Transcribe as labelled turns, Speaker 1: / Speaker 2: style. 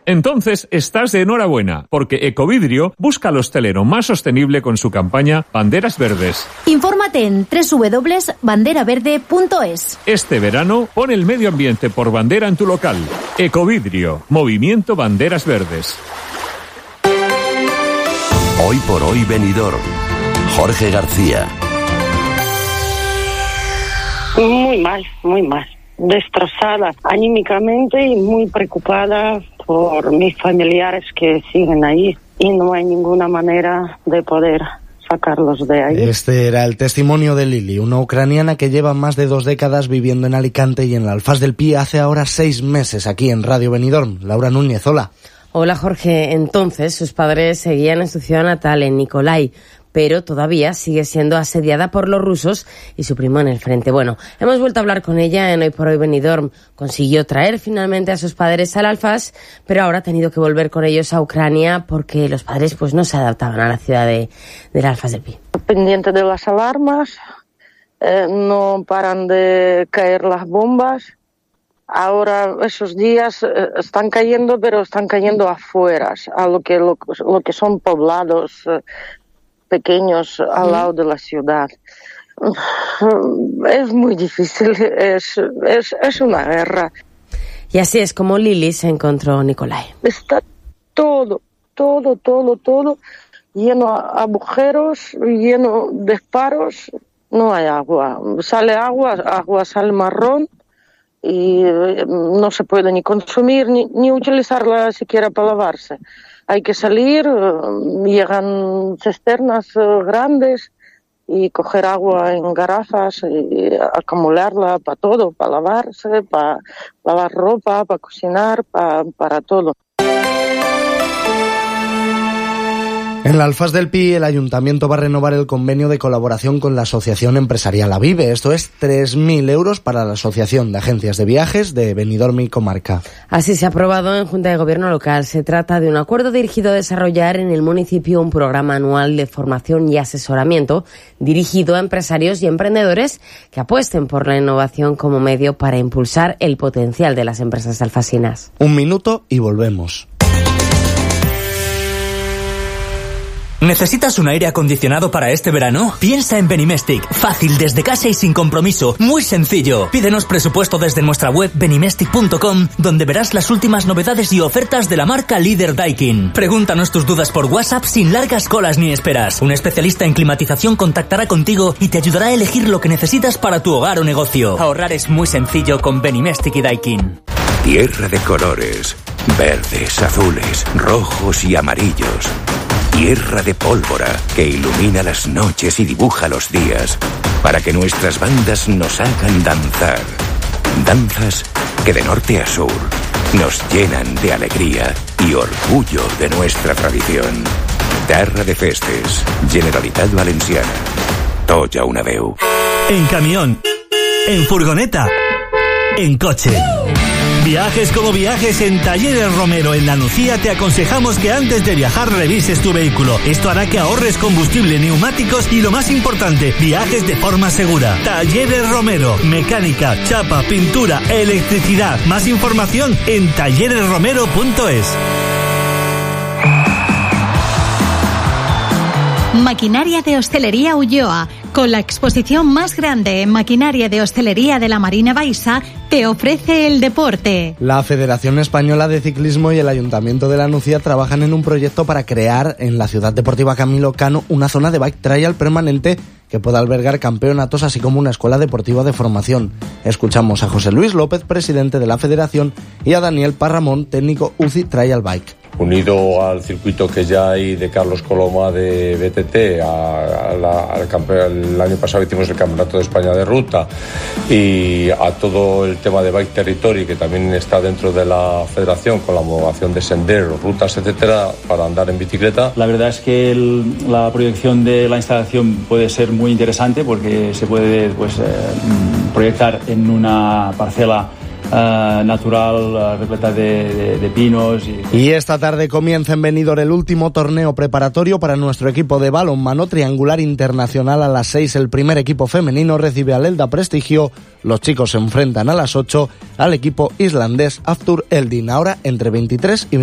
Speaker 1: Entonces estás de enhorabuena, porque Ecovidrio busca al hostelero más sostenible con su campaña Banderas Verdes.
Speaker 2: Infórmate en www.banderaverde.es.
Speaker 1: Este verano, pon el medio ambiente por bandera en tu local. Ecovidrio, Movimiento Banderas Verdes.
Speaker 3: Hoy por hoy Benidorm. Jorge García.
Speaker 4: Muy mal, destrozada anímicamente y muy preocupada por mis familiares que siguen ahí y no hay ninguna manera de poder sacarlos de ahí.
Speaker 5: Este era el testimonio de Lili, una ucraniana que lleva más de 2 décadas viviendo en Alicante y en la Alfaz del Pi hace ahora 6 meses aquí en Radio Benidorm. Laura Núñez, hola.
Speaker 6: Hola Jorge, entonces sus padres seguían en su ciudad natal, en Nikolai, pero todavía sigue siendo asediada por los rusos y su primo en el frente. Bueno, hemos vuelto a hablar con ella en Hoy por Hoy Benidorm. Consiguió traer finalmente a sus padres al Alfaz, pero ahora ha tenido que volver con ellos a Ucrania porque los padres pues no se adaptaban a la ciudad del Alfaz del Pi.
Speaker 4: Pendiente de las alarmas, no paran de caer las bombas. Ahora esos días están cayendo, pero están cayendo afuera, a lo que son poblados pequeños al lado de la ciudad. Es muy difícil, es una guerra.
Speaker 6: Y así es como Lili se encontró Nikolai.
Speaker 4: Está todo lleno de agujeros, lleno de disparos, no hay agua. Sale agua sale marrón y no se puede ni consumir ni utilizarla siquiera para lavarse. Hay que salir, llegan cisternas grandes y coger agua en garrafas y acumularla para todo, para lavarse, para lavar ropa, para cocinar, para todo.
Speaker 5: En la Alfaz del Pi, el Ayuntamiento va a renovar el convenio de colaboración con la Asociación Empresarial Avive. Esto es 3.000 euros para la Asociación de Agencias de Viajes de Benidorm y Comarca.
Speaker 6: Así se ha aprobado en Junta de Gobierno local. Se trata de un acuerdo dirigido a desarrollar en el municipio un programa anual de formación y asesoramiento dirigido a empresarios y emprendedores que apuesten por la innovación como medio para impulsar el potencial de las empresas alfasinas.
Speaker 5: 1 minuto y volvemos.
Speaker 7: ¿Necesitas un aire acondicionado para este verano? Piensa en Benimestic. Fácil, desde casa y sin compromiso. Muy sencillo. Pídenos presupuesto desde nuestra web benimestic.com, donde verás las últimas novedades y ofertas de la marca líder Daikin. Pregúntanos tus dudas por WhatsApp sin largas colas ni esperas. Un especialista en climatización contactará contigo y te ayudará a elegir lo que necesitas para tu hogar o negocio. Ahorrar es muy sencillo con Benimestic y Daikin.
Speaker 3: Tierra de colores. Verdes, azules, rojos y amarillos. Tierra de pólvora que ilumina las noches y dibuja los días para que nuestras bandas nos hagan danzar. Danzas que de norte a sur nos llenan de alegría y orgullo de nuestra tradición. Terra de Festes, Generalitat Valenciana. Toya una veu.
Speaker 7: En camión, en furgoneta, en coche. Viajes como viajes, en Talleres Romero en La Nucía te aconsejamos que antes de viajar revises tu vehículo. Esto hará que ahorres combustible, neumáticos y lo más importante, viajes de forma segura. Talleres Romero, mecánica, chapa, pintura, electricidad. Más información en talleresromero.es.
Speaker 8: Maquinaria de Hostelería Ulloa, con la exposición más grande en maquinaria de hostelería de la Marina Baixa, te ofrece el deporte.
Speaker 5: La Federación Española de Ciclismo y el Ayuntamiento de La Nucía trabajan en un proyecto para crear en la Ciudad Deportiva Camilo Cano una zona de bike trial permanente que pueda albergar campeonatos, así como una escuela deportiva de formación. Escuchamos a José Luis López, presidente de la Federación, y a Daniel Parramón, técnico UCI Trial Bike.
Speaker 9: Unido al circuito que ya hay de Carlos Coloma de BTT, el año pasado hicimos el Campeonato de España de Ruta, y a todo el tema de Bike Territory, que también está dentro de la federación, con la homologación de senderos, rutas, etcétera, para andar en bicicleta.
Speaker 10: La verdad es que la proyección de la instalación puede ser muy interesante porque se puede proyectar en una parcela natural, repleta de pinos.
Speaker 5: Y esta tarde comienza en Benidorm el último torneo preparatorio para nuestro equipo de balonmano triangular internacional. A las 6 el primer equipo femenino recibe al Elda Prestigio. Los chicos se enfrentan a las 8 al equipo islandés Aftur Eldin. Ahora entre 23 y